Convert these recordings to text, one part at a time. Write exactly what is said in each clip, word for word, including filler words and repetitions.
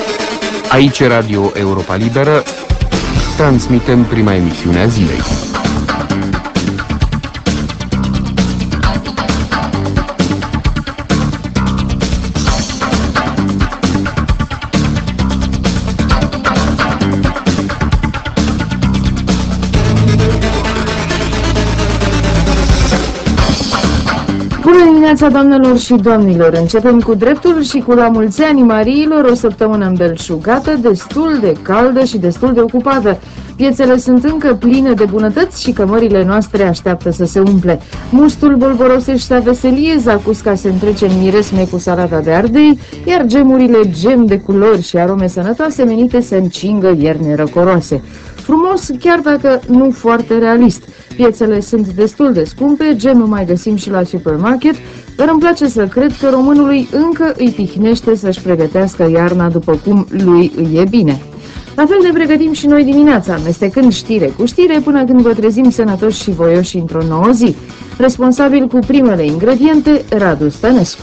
Aici Radio Europa Liberă, transmitem prima emisiune a zilei. Bună dimineața, doamnelor și domnilor! Începem cu dreptul și cu la mulți ani Mariilor, o săptămână îmbelșugată, destul de caldă și destul de ocupată. Piețele sunt încă pline de bunătăți și cămările noastre așteaptă să se umple. Mustul bolborosește a veselie, zacusca se întrece în miresme cu salata de ardei, iar gemurile gem de culori și arome sănătoase menite să încingă ierne răcoroase. Frumos, chiar dacă nu foarte realist. Piețele sunt destul de scumpe, gemul mai găsim și la supermarket, dar îmi place să cred că românului încă îi tihnește să-și pregătească iarna după cum lui îi e bine. La fel ne pregătim și noi dimineața, amestecând știre cu știre până când vă trezim sănătoși și voioși într-o nouă zi. Responsabil cu primele ingrediente, Radu Stănescu.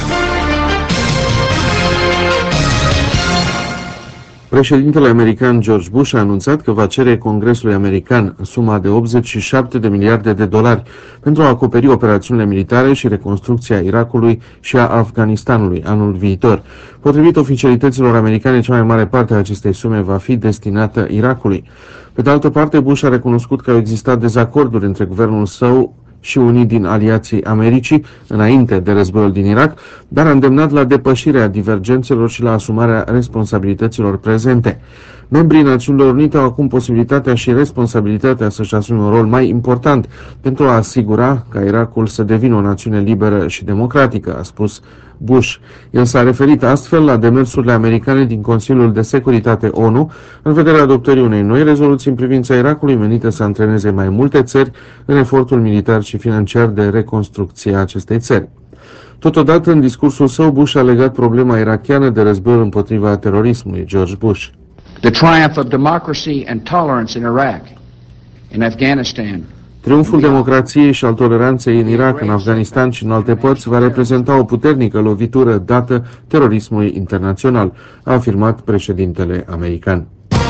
Președintele american George Bush a anunțat că va cere Congresului american suma de optzeci și șapte de miliarde de dolari pentru a acoperi operațiunile militare și reconstrucția Irakului și a Afganistanului anul viitor. Potrivit oficialităților americane, cea mai mare parte a acestei sume va fi destinată Irakului. Pe de altă parte, Bush a recunoscut că au existat dezacorduri între guvernul său și unii din aliații Americii înainte de războiul din Irak, dar a îndemnat la depășirea divergențelor și la asumarea responsabilităților prezente. Membrii Națiunilor Unite au acum posibilitatea și responsabilitatea să-și asume un rol mai important pentru a asigura ca Irakul să devină o națiune liberă și democratică, a spus Bush. El s-a referit astfel la demersurile americane din Consiliul de Securitate O N U în vederea adoptării unei noi rezoluții în privința Irakului menite să antreneze mai multe țări în efortul militar și financiar de reconstrucție a acestei țări. Totodată, în discursul său, Bush a legat problema irakiană de războiul împotriva terorismului. George Bush. The triumph of democracy and tolerance in Iraq, in Afghanistan. Triumful democrației și al toleranței în Irak, în Afganistan și în alte părți va reprezenta o puternică lovitură dată terorismului internațional, a afirmat președintele american.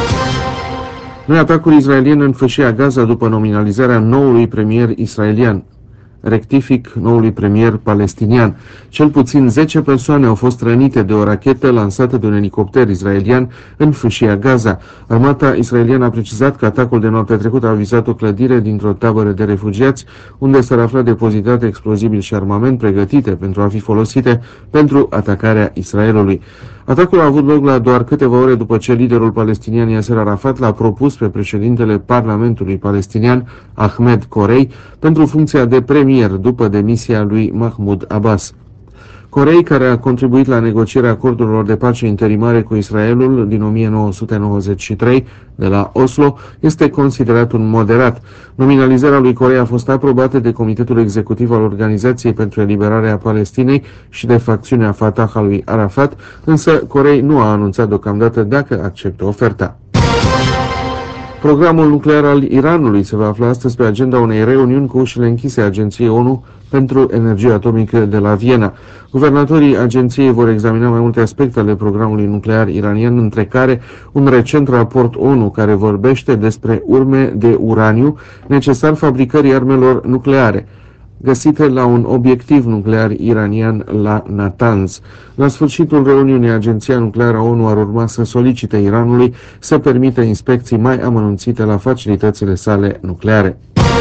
Noi atacuri israeliene în fâșia Gaza după nominalizarea noului premier israelian. Rectific noului premier palestinian. Cel puțin zece persoane au fost rănite de o rachetă lansată de un elicopter israelian în fâșia Gaza. Armata israeliană a precizat că atacul de noaptea trecută a vizat o clădire dintr-o tabără de refugiați, unde s-ar afla depozitate explozibili și armament pregătite pentru a fi folosite pentru atacarea Israelului. Atacul a avut loc la doar câteva ore după ce liderul palestinian Yasser Arafat l-a propus pe președintele Parlamentului palestinian Ahmed Corei pentru funcția de premier după demisia lui Mahmoud Abbas. Corei, care a contribuit la negocierea acordurilor de pace interimare cu Israelul din o mie nouă sute nouăzeci și trei de la Oslo, este considerat un moderat. Nominalizarea lui Corei a fost aprobată de Comitetul Executiv al Organizației pentru Eliberarea Palestinei și de facțiunea Fatah a lui Arafat, însă Corei nu a anunțat deocamdată dacă acceptă oferta. Programul nuclear al Iranului se va afla astăzi pe agenda unei reuniuni cu ușile închise a Agenției O N U pentru energie atomică de la Viena. Guvernatorii agenției vor examina mai multe aspecte ale programului nuclear iranian, între care un recent raport O N U care vorbește despre urme de uraniu necesar fabricării armelor nucleare, găsite la un obiectiv nuclear iranian la Natanz. La sfârșitul reuniunii, Agenția Nucleară a O N U ar urma să solicite Iranului să permită inspecții mai amănunțite la facilitățile sale nucleare.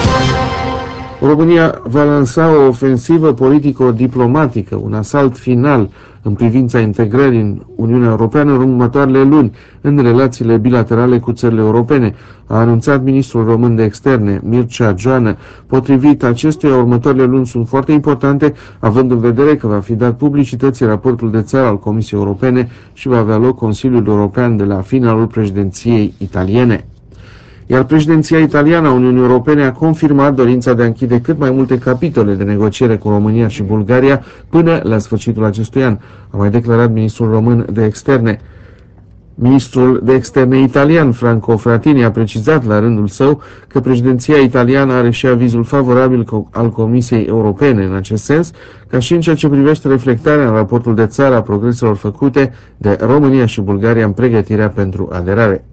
România va lansa o ofensivă politico-diplomatică, un asalt final în privința integrării în Uniunea Europeană în următoarele luni în relațiile bilaterale cu țările europene, a anunțat ministrul român de externe, Mircea Joană. Potrivit acestuia, următoarele luni sunt foarte importante, având în vedere că va fi dat publicității raportul de țară al Comisiei Europene și va avea loc Consiliul European de la finalul președinției italiene. Iar președinția italiană a Uniunii Europene a confirmat dorința de a închide cât mai multe capitole de negociere cu România și Bulgaria până la sfârșitul acestui an, a mai declarat ministrul român de externe. Ministrul de externe italian, Franco Frattini, a precizat la rândul său că președinția italiană are și avizul favorabil al Comisiei Europene în acest sens, ca și în ceea ce privește reflectarea în raportul de țară a progreselor făcute de România și Bulgaria în pregătirea pentru aderare.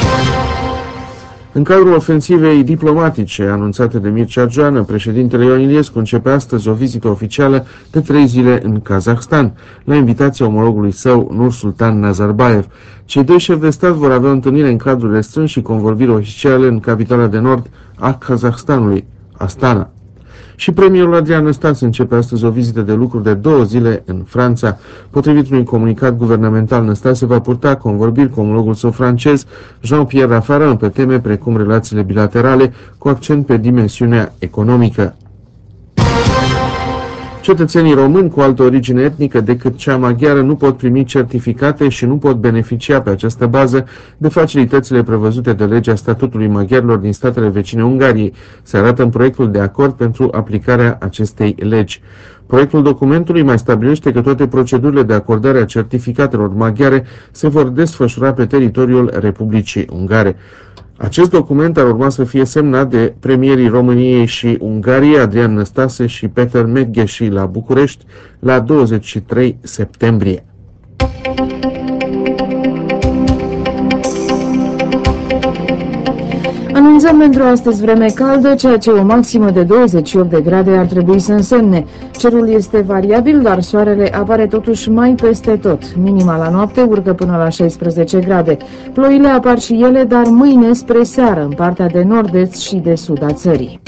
În cadrul ofensivei diplomatice anunțate de Mircea Joană, președintele Ion Iliescu începe astăzi o vizită oficială de trei zile în Kazahstan, la invitația omologului său, Nursultan Nazarbayev. Cei doi șefi de stat vor avea o întâlnire în cadrul restrâns și convorbiri oficiale în capitala de nord a Kazahstanului, Astana. Și premierul Adrian Năstase începe astăzi o vizită de lucru de două zile în Franța. Potrivit unui comunicat guvernamental, Năstase va purta convorbiri cu omologul său francez, Jean-Pierre Raffarin, pe teme precum relațiile bilaterale, cu accent pe dimensiunea economică. Cetățenii români cu altă origine etnică decât cea maghiară nu pot primi certificate și nu pot beneficia pe această bază de facilitățile prevăzute de legea statutului maghiarilor din statele vecine Ungariei, se arată în proiectul de acord pentru aplicarea acestei legi. Proiectul documentului mai stabilește că toate procedurile de acordare a certificatelor maghiare se vor desfășura pe teritoriul Republicii Ungare. Acest document ar urma să fie semnat de premierii României și Ungariei, Adrian Năstase și Peter Medgheși, la București, la douăzeci și trei septembrie. Anunțăm pentru astăzi vreme caldă, ceea ce o maximă de douăzeci și opt de grade ar trebui să însemne. Cerul este variabil, dar soarele apare totuși mai peste tot. Minima la noapte urcă până la șaisprezece grade. Ploile apar și ele, dar mâine spre seară, în partea de nord-est și de sud a țării.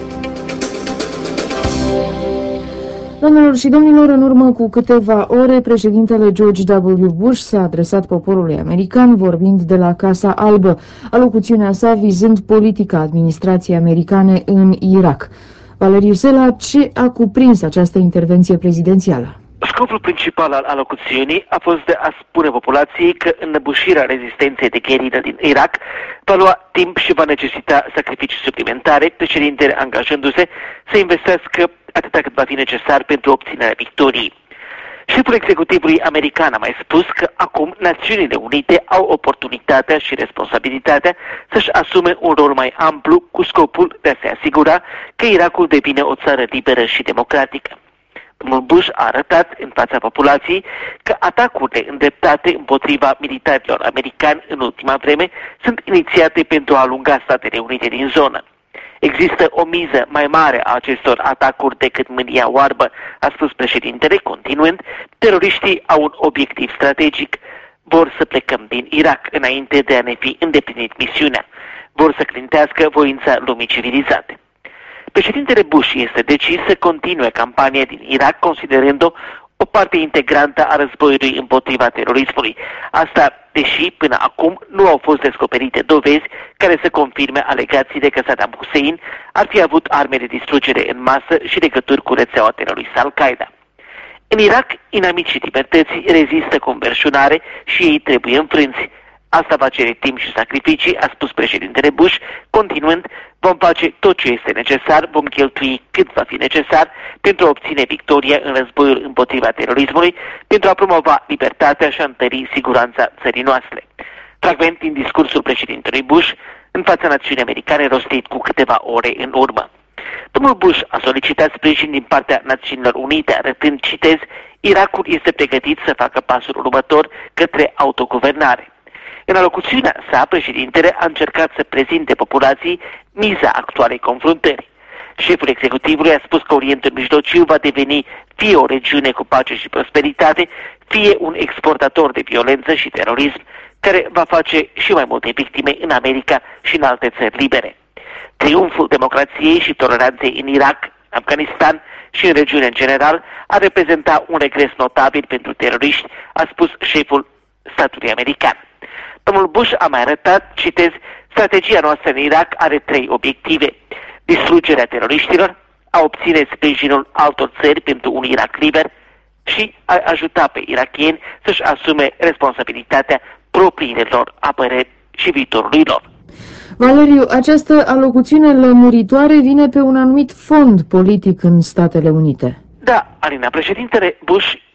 Doamnelor și domnilor, în urmă cu câteva ore, președintele George W. Bush s-a adresat poporului american vorbind de la Casa Albă, alocuțiunea sa vizând politica administrației americane în Irak. Valeriu Sela, ce a cuprins această intervenție prezidențială? Scopul principal al alocuțiunii a fost de a spune populației că înnăbușirea rezistenței de gherilă din Irak va lua timp și va necesita sacrificii suplimentare, președintele angajându-se să investească atâta cât va fi necesar pentru obținerea victoriei. Șeful executivului american a mai spus că acum Națiunile Unite au oportunitatea și responsabilitatea să-și asume un rol mai amplu cu scopul de a se asigura că Irakul devine o țară liberă și democratică. Domnul Bush a arătat în fața populației că atacurile îndreptate împotriva militarilor americani în ultima vreme sunt inițiate pentru a alunga Statele Unite din zonă. Există o miză mai mare a acestor atacuri decât mânia oarbă, a spus președintele, continuând, teroriștii au un obiectiv strategic, vor să plecăm din Irak înainte de a ne fi îndeplinit misiunea, vor să clintească voința lumii civilizate. Președintele Bush este decis să continue campania din Irak, considerând-o o parte integrantă a războiului împotriva terorismului. Asta, deși până acum nu au fost descoperite dovezi care să confirme alegațiile că Saddam Hussein ar fi avut arme de distrugere în masă și legături cu rețeaua teroristă Al-Qaeda. În Irak, inamicii libertății rezistă cu înverșunare și ei trebuie înfrânți. Asta va cere timp și sacrificii, a spus președintele Bush, continuând, vom face tot ce este necesar, vom cheltui cât va fi necesar pentru a obține victoria în războiul împotriva terorismului, pentru a promova libertatea și a întări siguranța țării noastre. Fragment din discursul președintelui Bush în fața națiunii americane rostit cu câteva ore în urmă. Domnul Bush a solicitat sprijin din partea Națiunilor Unite, arătând, citez, Irakul este pregătit să facă pasul următor către autoguvernare. În alocuțiunea sa, președintele a încercat să prezinte populației miza actualei confruntări. Șeful executivului a spus că Orientul Mijlociu va deveni fie o regiune cu pace și prosperitate, fie un exportator de violență și terorism, care va face și mai multe victime în America și în alte țări libere. Triumful democrației și toleranței în Irak, Afganistan și în regiune în general ar reprezenta un regres notabil pentru teroriști, a spus șeful statului american. Domnul Bush a mai arătat, citez, strategia noastră în Irak are trei obiective. Distrugerea teroriștilor, a obține sprijinul altor țări pentru un Irak liber și a ajuta pe irakieni să-și asume responsabilitatea propriilor apărări și viitorului lor. Valeriu, această alocuțiune lămuritoare vine pe un anumit fond politic în Statele Unite. Da, Alina, președintele Bush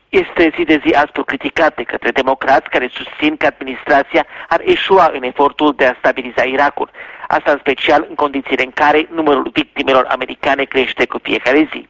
este zi de zi astfel criticat de către democrați care susțin că administrația ar eșua în efortul de a stabiliza Irakul, asta în special în condițiile în care numărul victimelor americane crește cu fiecare zi.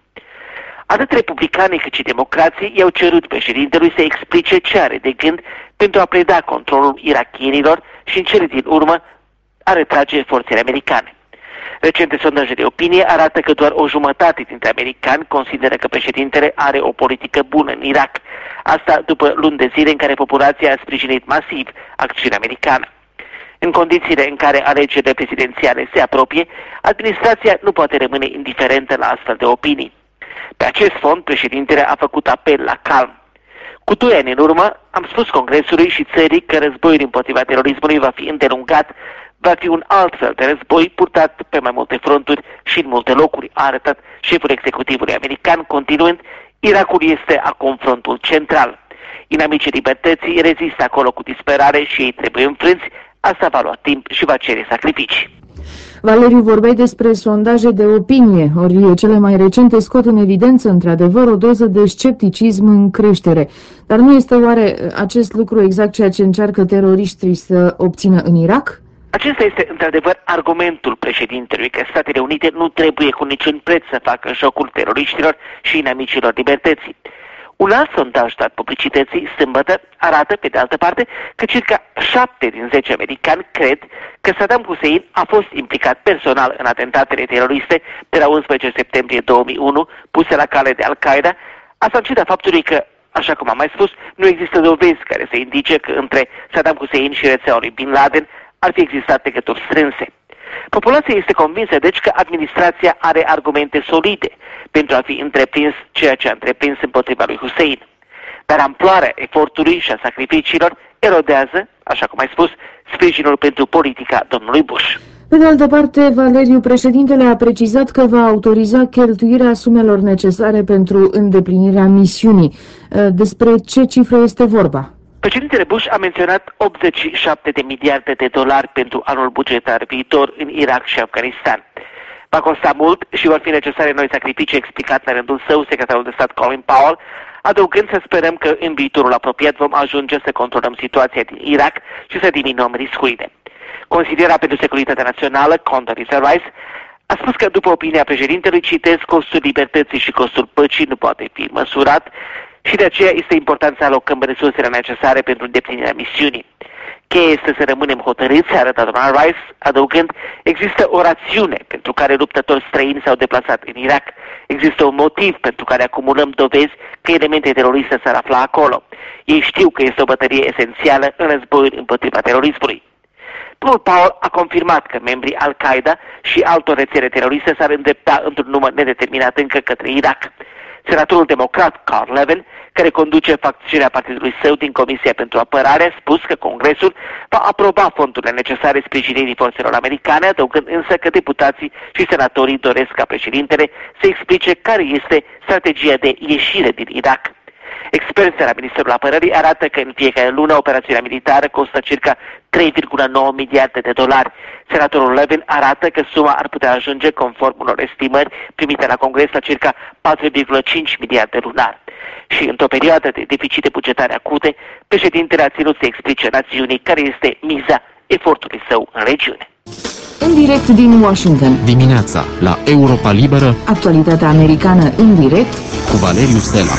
Atât republicanii cât și democrații i-au cerut președintelui să explice ce are de gând pentru a preda controlul irakienilor și în cele din urmă a retrage forțele americane. Recente sondaje de opinie arată că doar o jumătate dintre americani consideră că președintele are o politică bună în Irak. Asta după luni de zile în care populația a sprijinit masiv acțiunea americană. În condițiile în care alegerile prezidențiale se apropie, administrația nu poate rămâne indiferentă la astfel de opinii. Pe acest fond, președintele a făcut apel la calm. Cu doi ani în urmă, am spus Congresului și țării că războiul împotriva terorismului va fi îndelungat, va fi un alt fel de război purtat pe mai multe fronturi și în multe locuri, a arătat șeful executivului american, continuând, Irakul este acum frontul central. Inamicii libertății rezistă acolo cu disperare și ei trebuie înfrânți, asta va lua timp și va cere sacrificii. Valeriu, vorbeai despre sondaje de opinie, ori cele mai recente scot în evidență, într-adevăr, o doză de scepticism în creștere. Dar nu este oare acest lucru exact ceea ce încearcă teroriștii să obțină în Irak? Acesta este, într-adevăr, argumentul președintelui că Statele Unite nu trebuie cu niciun preț să facă jocul teroriștilor și inamicilor libertății. Un alt sondaj dat publicității sâmbătă arată, pe de altă parte, că circa șapte din zece americani cred că Saddam Hussein a fost implicat personal în atentatele teroriste de la unsprezece septembrie două mii unu, puse la cale de Al-Qaeda, asta în ciuda faptului că, așa cum am mai spus, nu există dovezi care să indice că între Saddam Hussein și rețeaua lui Bin Laden ar fi existat legături strânse. Populația este convinsă, deci, că administrația are argumente solide pentru a fi întreprins ceea ce a întreprins împotriva lui Hussein. Dar amploarea efortului și a sacrificiilor erodează, așa cum ai spus, sprijinul pentru politica domnului Bush. Pe de altă parte, Valeriu, președintele a precizat că va autoriza cheltuirea sumelor necesare pentru îndeplinirea misiunii. Despre ce cifră este vorba? Președintele Bush a menționat optzeci și șapte de miliarde de dolari pentru anul bugetar viitor în Irak și Afganistan. Va costa mult și vor fi necesare noi sacrificii, explicat la rândul său secretarul de stat Colin Powell, adăugând să sperăm că în viitorul apropiat vom ajunge să controlăm situația din Irak și să diminuăm riscurile. Consiliera pentru Securitatea Națională, Condoleezza Rice, a spus că după opinia președintelui, citez, costul libertății și costul păcii nu poate fi măsurat și de aceea este important să alocăm resursele necesare pentru îndeplinirea misiunii. Cheia este să rămânem hotărâți, a arătat doamna Rice, adăugând, există o rațiune pentru care luptători străini s-au deplasat în Irak. Există un motiv pentru care acumulăm dovezi că elemente teroriste s-ar afla acolo. Ei știu că este o bătălie esențială în războiul împotriva terorismului. Paul Powell a confirmat că membrii Al-Qaeda și altor rețele teroriste s-ar îndrepta într-un număr nedeterminat încă către Irak. Senatorul democrat Carl Levin, care conduce facțiunea partidului său din Comisia pentru Apărare, a spus că Congresul va aproba fondurile necesare sprijinirii forțelor americane, adăugând însă că deputații și senatorii doresc ca președintele să explice care este strategia de ieșire din Irak. Experți de la Ministerul Apărării arată că în fiecare lună operațiunea militară costă circa trei virgulă nouă miliarde de dolari. Senatorul Levin arată că suma ar putea ajunge, conform unor estimări primite la Congres, la circa patru virgulă cinci miliarde lunar. Și într-o perioadă de deficite bugetare acute, președintele a ținut să explice națiunii care este miza efortului său în regiune. În direct din Washington. Dimineața la Europa Liberă. Actualitatea americană în direct Cu Valeriu Stela.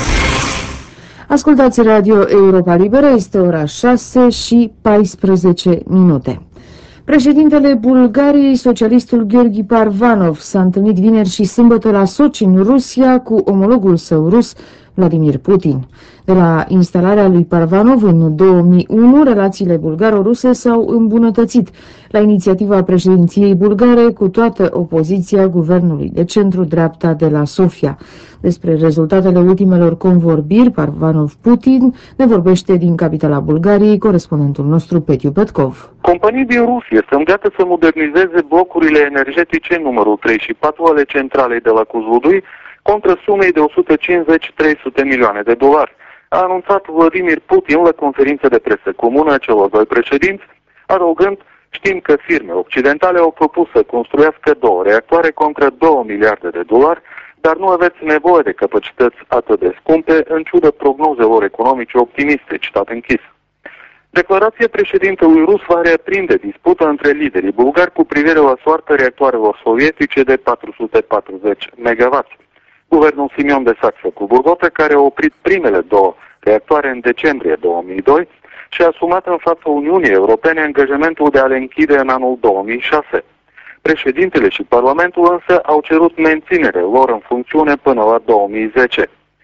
Ascultați Radio Europa Liberă, este ora șase și paisprezece minute. Președintele Bulgariei, socialistul Gheorghe Parvanov, s-a întâlnit vineri și sâmbătă la Sochi, în Rusia, cu omologul său rus, Vladimir Putin. De la instalarea lui Parvanov în două mii unu, relațiile bulgaro-ruse s-au îmbunătățit la inițiativa președinției bulgare cu toată opoziția guvernului de centru-dreapta de la Sofia. Despre rezultatele ultimelor convorbiri Parvanov-Putin ne vorbește din capitala Bulgariei corespondentul nostru Petiu Petkov. Companii din Rusia sunt gata să modernizeze blocurile energetice numărul trei și patru ale centralei de la Kozlodui contra sumei de o sută cincizeci - trei sute milioane de dolari, a anunțat Vladimir Putin la conferința de presă comună a celor doi președinți, adăugând, știm că firme occidentale au propus să construiască două reactoare contra două miliarde de dolari, dar nu aveți nevoie de capacități atât de scumpe, în ciudă prognozelor economice optimiste, citat închis. Declarația președintelui rus va reaprinde disputa între liderii bulgari cu privire la soarta reactoarelor sovietice de patru sute patruzeci megawatt. Guvernul Simion de Saxo-Coburg-Gotha, care a oprit primele două reactoare în decembrie două mii doi și a asumat în fața Uniunii Europene angajamentul de a le închide în anul două mii șase. Președintele și Parlamentul însă au cerut menținerea lor în funcțiune până la două mii zece.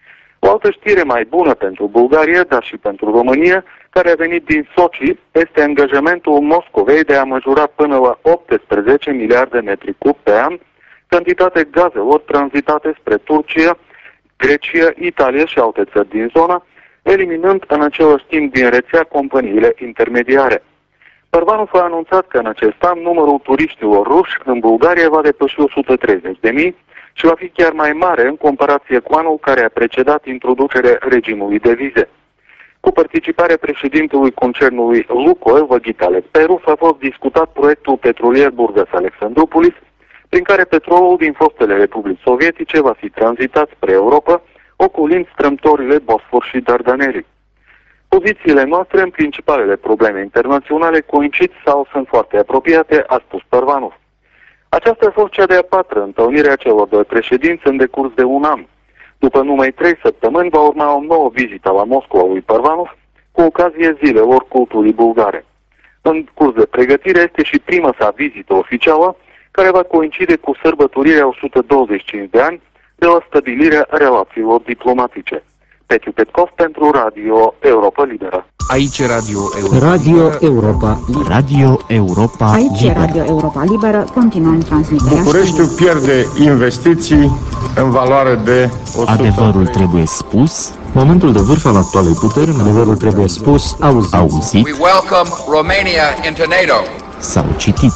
O altă știre mai bună pentru Bulgaria, dar și pentru România, care a venit din Sochi, este angajamentul Moscovei de a măjura până la optsprezece miliarde metri cub pe an cantitate gazelor tranzitate spre Turcia, Grecia, Italia și alte țări din zona, eliminând în același timp din rețea companiile intermediare. Parvanov a anunțat că în acest an numărul turiștilor ruși în Bulgaria va depăși o sută treizeci de mii și va fi chiar mai mare în comparație cu anul care a precedat introducerea regimului de vize. Cu participarea președintelui concernului Lukoil, Vagitale Peruf, a fost discutat proiectul petrolier Burgas-Alexandroupolis, prin care petrolul din fostele republici sovietice va fi tranzitat spre Europa, ocolind strâmtorile Bosfor și Dardanelii. Pozițiile noastre în principalele probleme internaționale coincid sau sunt foarte apropiate, a spus Parvanov. Aceasta a fost cea de-a patra întâlnire a celor doi președinți în decurs de un an. După numai trei săptămâni va urma o nouă vizită la Moscova lui Parvanov cu ocazie zilelor culturii bulgare. În curs de pregătire este și prima sa vizită oficială, care va coincide cu sărbătorirea o sută douăzeci și cinci de ani de la stabilirea relațiilor diplomatice. Petiu Petkov pentru Radio Europa Liberă. Aici Radio Europa Radio Europa. Radio Europa Aici Liberă. Radio Europa Liberă. Continuăm transmiterea. Bucureștiul pierde investiții în valoare de o sută. Adevărul trebuie spus. Momentul de vârf al actualei puteri, adevărul trebuie spus, auzit. Auzit. We welcome Romania into NATO. Sau citit.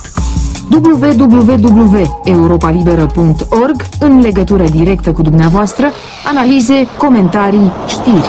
w w w punct europa liberă punct org, în legătură directă cu dumneavoastră, analize, comentarii, știri.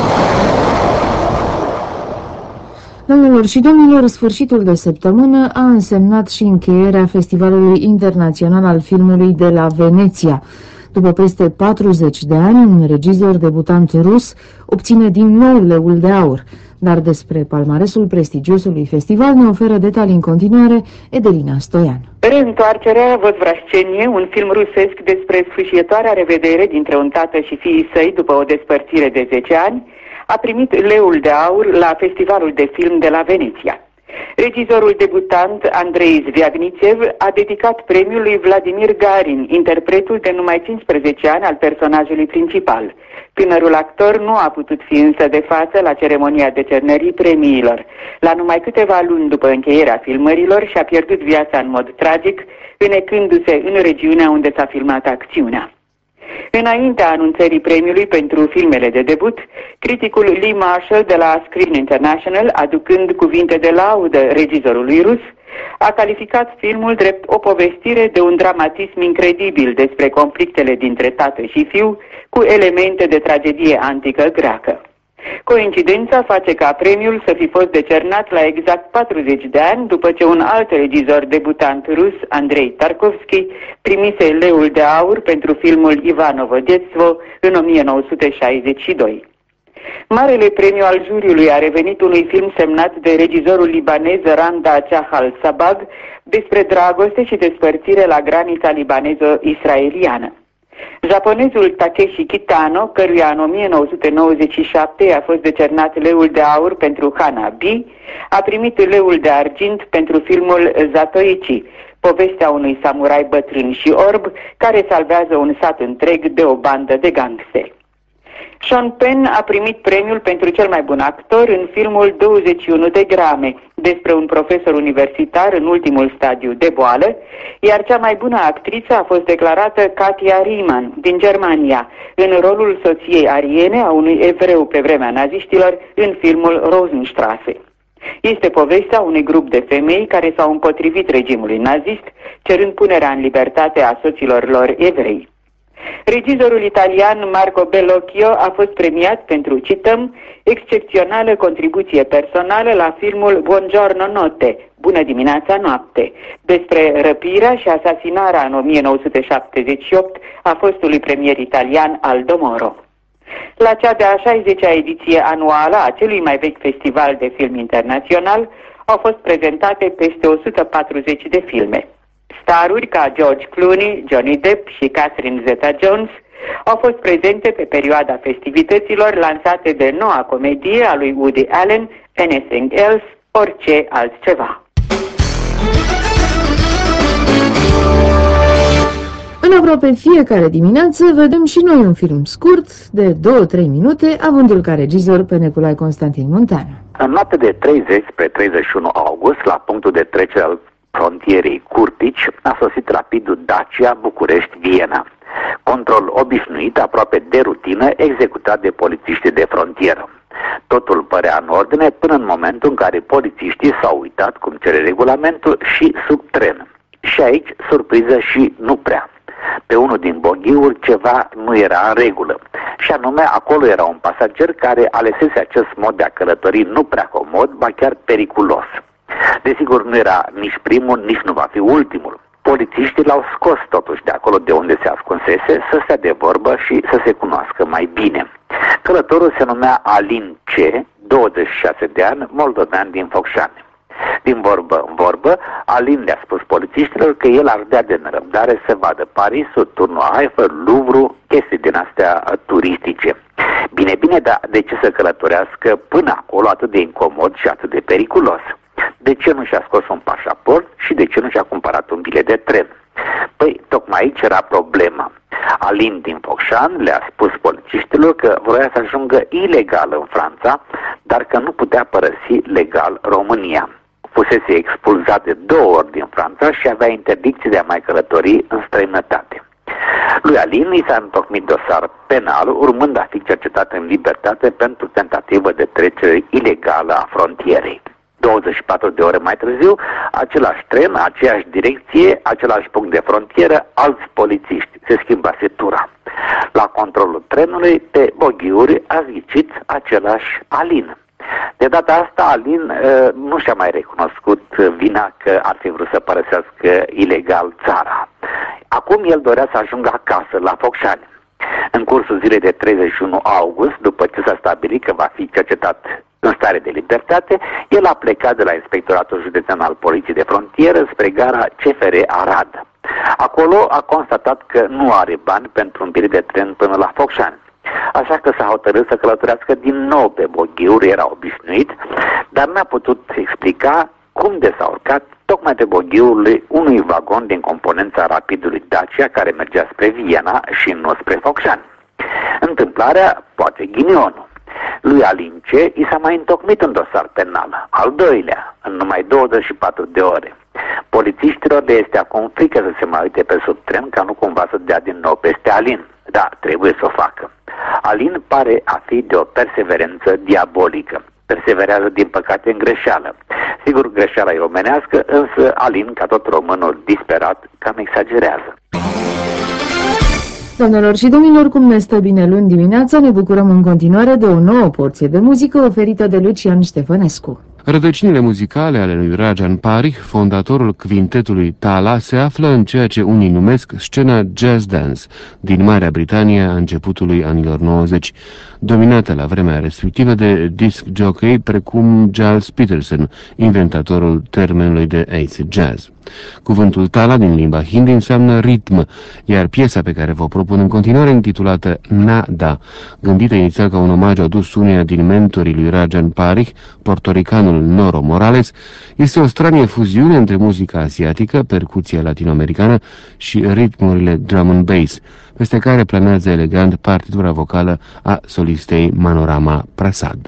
Domnilor și domnilor, sfârșitul de săptămână a însemnat și încheierea Festivalului Internațional al Filmului de la Veneția. După peste patruzeci de ani, un regizor debutant rus obține din nou Leul de Aur. Dar despre palmaresul prestigiosului festival ne oferă detalii în continuare Edelina Stoian. Reîntoarcerea Vozvrascenie, un film rusesc despre sfâșietoarea revedere dintre un tată și fiii săi după o despărțire de zece ani, a primit Leul de Aur la Festivalul de Film de la Veneția. Regizorul debutant Andrei Zviagnițev a dedicat premiul lui Vladimir Garin, interpretul de numai cincisprezece ani al personajului principal. Tânărul actor nu a putut fi însă de față la ceremonia decernării premiilor. La numai câteva luni după încheierea filmărilor și-a pierdut viața în mod tragic, înecându-se în regiunea unde s-a filmat acțiunea. Înaintea anunțării premiului pentru filmele de debut, criticul Lee Marshall de la Screen International, aducând cuvinte de laudă regizorului rus, a calificat filmul drept o povestire de un dramatism incredibil despre conflictele dintre tată și fiu, cu elemente de tragedie antică greacă. Coincidența face ca premiul să fi fost decernat la exact patruzeci de ani după ce un alt regizor debutant rus, Andrei Tarkovski, primise Leul de Aur pentru filmul Ivanovo Detstvo în o mie nouă sute șaizeci și doi. Marele premiu al juriului a revenit unui film semnat de regizorul libanez Randa Chahal Sabag despre dragoste și despărțire la granița libanezo-israeliană. Japonezul Takeshi Kitano, căruia în o mie nouă sute nouăzeci și șapte a fost decernat Leul de Aur pentru Hanabi, a primit Leul de Argint pentru filmul Zatoichi, povestea unui samurai bătrân și orb care salvează un sat întreg de o bandă de gangsteri. Sean Penn a primit premiul pentru cel mai bun actor în filmul douăzeci și unu de grame, despre un profesor universitar în ultimul stadiu de boală, iar cea mai bună actriță a fost declarată Katia Riemann din Germania, în rolul soției ariene a unui evreu pe vremea naziștilor în filmul Rosenstraße. Este povestea unui grup de femei care s-au împotrivit regimului nazist, cerând punerea în libertate a soților lor evrei. Regizorul italian Marco Bellocchio a fost premiat pentru, cităm, excepțională contribuție personală la filmul Buongiorno Notte, Bună dimineața, noapte, despre răpirea și asasinarea în o mie nouă sute șaptezeci și opt a fostului premier italian Aldo Moro. La cea de-a șaizecea ediție anuală a celui mai vechi festival de film internațional au fost prezentate peste o sută patruzeci de filme. Staruri ca George Clooney, Johnny Depp și Catherine Zeta-Jones au fost prezente pe perioada festivităților lansate de noua comedie a lui Woody Allen, Anything Else, Orice Altceva. În aproape fiecare dimineață vedem și noi un film scurt de două-trei minute, avându-l ca regizor pe Nicolae Constantin Munteanu. În noapte de treizeci spre treizeci și unu august, la punctul de trecere al frontierei Curtici, a sosit rapidul Dacia București-Viena. Control obișnuit, aproape de rutină, executat de polițiștii de frontieră. Totul părea în ordine până în momentul în care polițiștii s-au uitat cum cere regulamentul și sub tren. Și aici, surpriză și nu prea. Pe unul din boghiuri ceva nu era în regulă. Și anume, acolo era un pasager care alesese acest mod de a călători nu prea comod, ba chiar periculos. Desigur, nu era nici primul, nici nu va fi ultimul. Polițiștii l-au scos totuși de acolo de unde se ascunsese să stea de vorbă și să se cunoască mai bine. Călătorul se numea Alin C., douăzeci și șase de ani, moldovean din Focșani. Din vorbă în vorbă, Alin le-a spus polițiștilor că el ardea de nerăbdare să vadă Parisul, Turnul Eiffel, Louvre, chestii din astea turistice. Bine, bine, dar de ce să călătorească până acolo atât de incomod și atât de periculos? De ce nu și-a scos un pașaport și de ce nu și-a cumpărat un bilet de tren? Păi, tocmai aici era problema. Alin din Focșani le-a spus polițiștilor că vroia să ajungă ilegal în Franța, dar că nu putea părăsi legal România. Fusese expulzat de două ori din Franța și avea interdicție de a mai călători în străinătate. Lui Alin i s-a întocmit dosar penal, urmând a fi cercetat în libertate pentru tentativă de trecere ilegală a frontierei. douăzeci și patru de ore mai târziu, același tren, aceeași direcție, același punct de frontieră, alți polițiști. Se schimbase tura. La controlul trenului, pe boghiuri, a zghicit același Alin. De data asta, Alin uh, nu și-a mai recunoscut vina că ar fi vrut să părăsească ilegal țara. Acum el dorea să ajungă acasă, la Focșani. În cursul zilei de treizeci și unu august, după ce s-a stabilit că va fi cercetat în stare de libertate, el a plecat de la Inspectoratul Județean al Poliției de Frontieră spre gara C F R Arad. Acolo a constatat că nu are bani pentru un bilet de tren până la Focșani. Așa că s-a hotărât să călătorească din nou pe boghiuri, era obișnuit, dar n-a putut explica cum de s-a urcat tocmai pe boghiul unui vagon din componența rapidului Dacia care mergea spre Viena și nu spre Focșani. Întâmplarea, poate ghinionul. Lui Alin C. i s-a mai întocmit un dosar penal, al doilea, în numai douăzeci și patru de ore. Polițiștilor le este acum frică să se mai uite pe sub tren ca nu cumva să dea din nou peste Alin. Da, trebuie să o facă. Alin pare a fi de o perseverență diabolică. Perseverează din păcate în greșeală. Sigur, greșeala e omenească, însă Alin, ca tot românul disperat, cam exagerează. Doamnelor și domnilor, cum ne stă bine luni dimineața, ne bucurăm în continuare de o nouă porție de muzică oferită de Lucian Ștefănescu. Rădăcinile muzicale ale lui Rajan Parikh, fondatorul quintetului Tala, se află în ceea ce unii numesc scena jazz dance din Marea Britanie a începutului anilor nouăzeci, dominată la vremea respectivă de disc jockey precum Giles Peterson, inventatorul termenului de acid jazz. Cuvântul Tala din limba hindi înseamnă ritm, iar piesa pe care vă propun în continuare, intitulată Nada, gândită inițial ca un omagiu adus uneia din mentorii lui Rajan Parikh, portoricanul Noro Morales, este o stranie fuziune între muzica asiatică, percuția latinoamericană și ritmurile drum and bass, peste care planează elegant partitura vocală a solistei Manorama Prasad.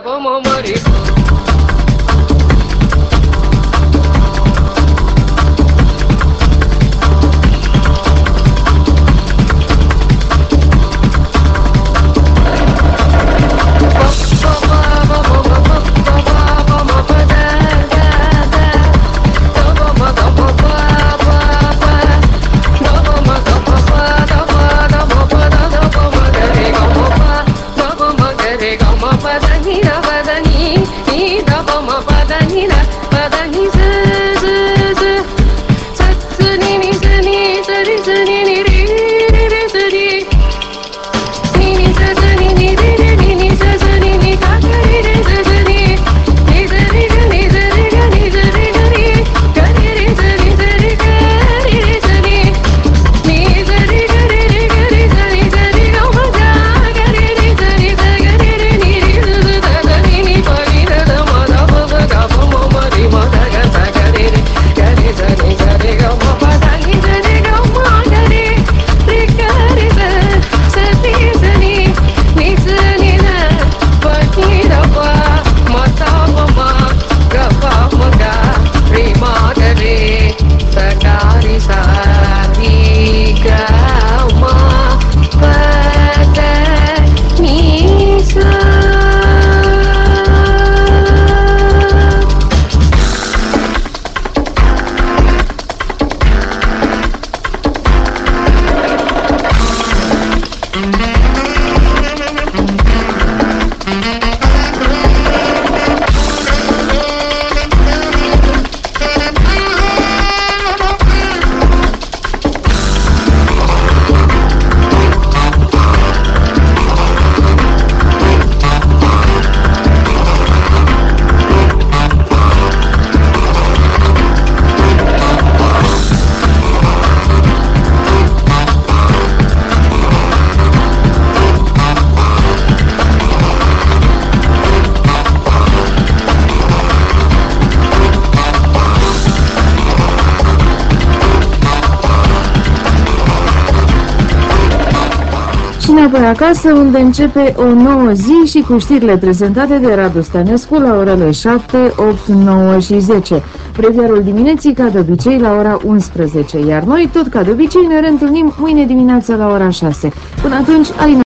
Înapoi acasă, unde începe o nouă zi și cu știrile prezentate de Radu Stănescu la orele șapte, opt, nouă și zece. Breviarul dimineții, ca de obicei, la ora unsprezece, iar noi, tot ca de obicei, ne reîntâlnim mâine dimineața la ora șase. Până atunci, Alina